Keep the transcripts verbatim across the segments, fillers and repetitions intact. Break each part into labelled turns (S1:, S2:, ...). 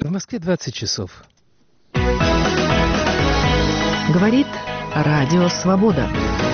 S1: В Москве двадцать часов.
S2: Говорит Радио Свобода.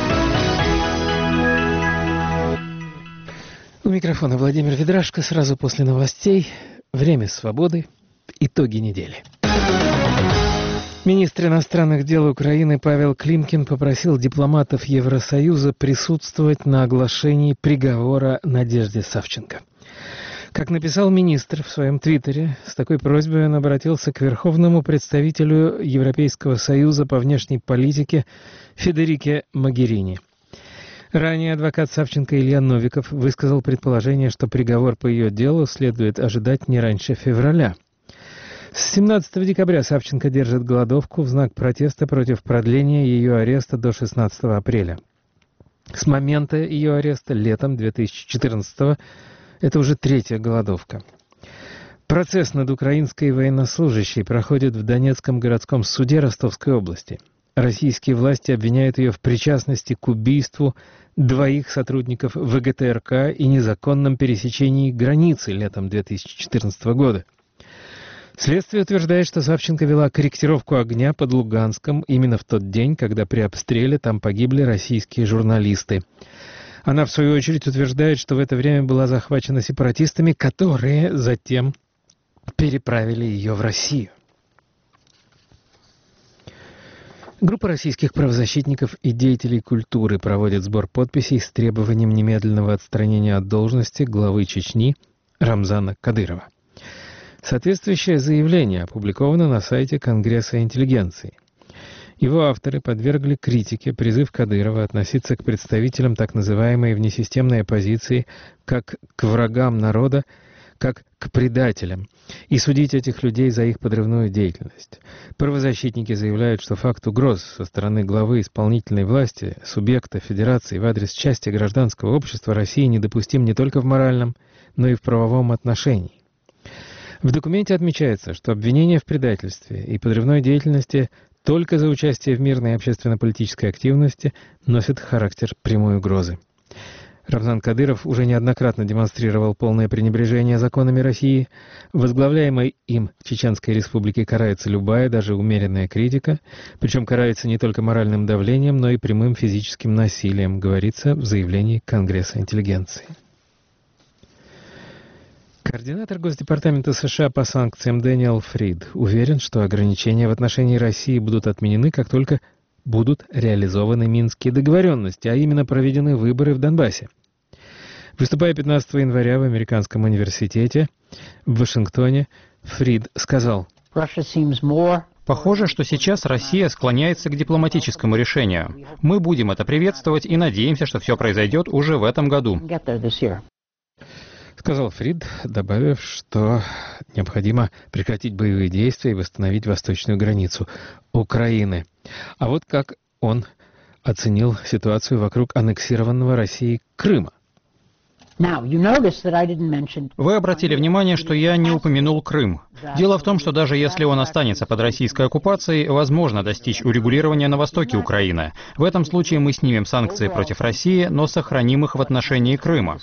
S1: У микрофона Владимир Ведрашко. Сразу после новостей. Время свободы. Итоги недели. Министр иностранных дел Украины Павел Климкин попросил дипломатов Евросоюза присутствовать на оглашении приговора Надежде Савченко. Как написал министр в своем твиттере, с такой просьбой он обратился к верховному представителю Европейского Союза по внешней политике Федерике Могерини. Ранее адвокат Савченко Илья Новиков высказал предположение, что приговор по ее делу следует ожидать не раньше февраля. С семнадцатого декабря Савченко держит голодовку в знак протеста против продления ее ареста до шестнадцатого апреля. С момента ее ареста летом две тысячи четырнадцатого это уже третья голодовка. Процесс над украинской военнослужащей проходит в Донецком городском суде Ростовской области. Российские власти обвиняют ее в причастности к убийству двоих сотрудников ВГТРК и незаконном пересечении границы летом две тысячи четырнадцатого года. Следствие утверждает, что Савченко вела корректировку огня под Луганском именно в тот день, когда при обстреле там погибли российские журналисты. Она, в свою очередь, утверждает, что в это время была захвачена сепаратистами, которые затем переправили ее в Россию. Группа российских правозащитников и деятелей культуры проводит сбор подписей с требованием немедленного отстранения от должности главы Чечни Рамзана Кадырова. Соответствующее заявление опубликовано на сайте Конгресса интеллигенции. Его авторы подвергли критике призыв Кадырова относиться к представителям так называемой внесистемной оппозиции как к врагам народа, как к предателям, и судить этих людей за их подрывную деятельность. Правозащитники заявляют, что факт угроз со стороны главы исполнительной власти, субъекта Федерации в адрес части гражданского общества России недопустим не только в моральном, но и в правовом отношении. В документе отмечается, что обвинения в предательстве и подрывной деятельности только за участие в мирной общественно-политической активности носят характер прямой угрозы. Рамзан Кадыров уже неоднократно демонстрировал полное пренебрежение законами России. Возглавляемой им Чеченской Республике карается любая, даже умеренная критика, причем карается не только моральным давлением, но и прямым физическим насилием, говорится в заявлении Конгресса интеллигенции. Координатор Госдепартамента США по санкциям Дэниел Фрид уверен, что ограничения в отношении России будут отменены, как только будут реализованы Минские договоренности, а именно проведены выборы в Донбассе. Выступая пятнадцатого января в Американском университете в Вашингтоне, Фрид сказал:
S3: «Похоже, что сейчас Россия склоняется к дипломатическому решению. Мы будем это приветствовать и надеемся, что все произойдет уже в этом году».
S1: Сказал Фрид, добавив, что необходимо прекратить боевые действия и восстановить восточную границу Украины. А вот как он оценил ситуацию вокруг аннексированного Россией Крыма.
S3: Вы обратили внимание, что я не упомянул Крым. Дело в том, что даже если он останется под российской оккупацией, возможно достичь урегулирования на востоке Украины. В этом случае мы снимем санкции против России, но сохраним их в отношении Крыма.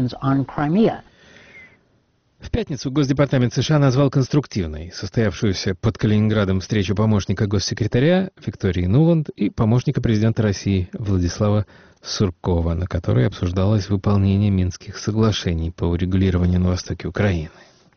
S1: В пятницу Госдепартамент США назвал конструктивной состоявшуюся под Калининградом встречу помощника госсекретаря Виктории Нуланд и помощника президента России Владислава Суркова, на которой обсуждалось выполнение Минских соглашений по урегулированию на востоке Украины.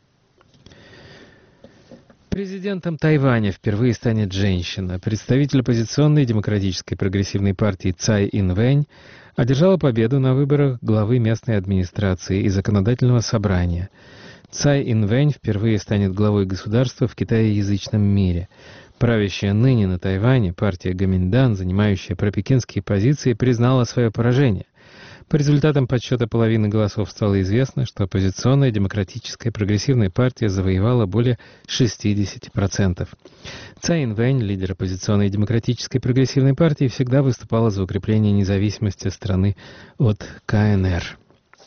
S1: Президентом Тайваня впервые станет женщина. Представитель оппозиционной демократической прогрессивной партии Цай Инвэнь одержала победу на выборах главы местной администрации и законодательного собрания. Цай Инвэнь впервые станет главой государства в китаеязычном мире. Правящая ныне на Тайване партия Гоминьдан, занимающая пропекинские позиции, признала свое поражение. По результатам подсчета половины голосов стало известно, что оппозиционная демократическая прогрессивная партия завоевала более шестьдесят процентов. Цай Инвэнь, лидер оппозиционной демократической прогрессивной партии, всегда выступала за укрепление независимости страны от ка эн эр.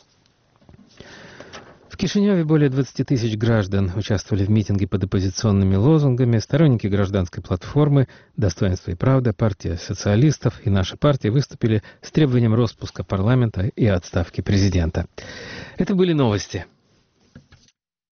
S1: В Кишиневе более двадцати тысяч граждан участвовали в митинге под оппозиционными лозунгами. Сторонники гражданской платформы «Достоинство и правда», партия социалистов и наша партия выступили с требованием распуска парламента и отставки президента. Это были новости.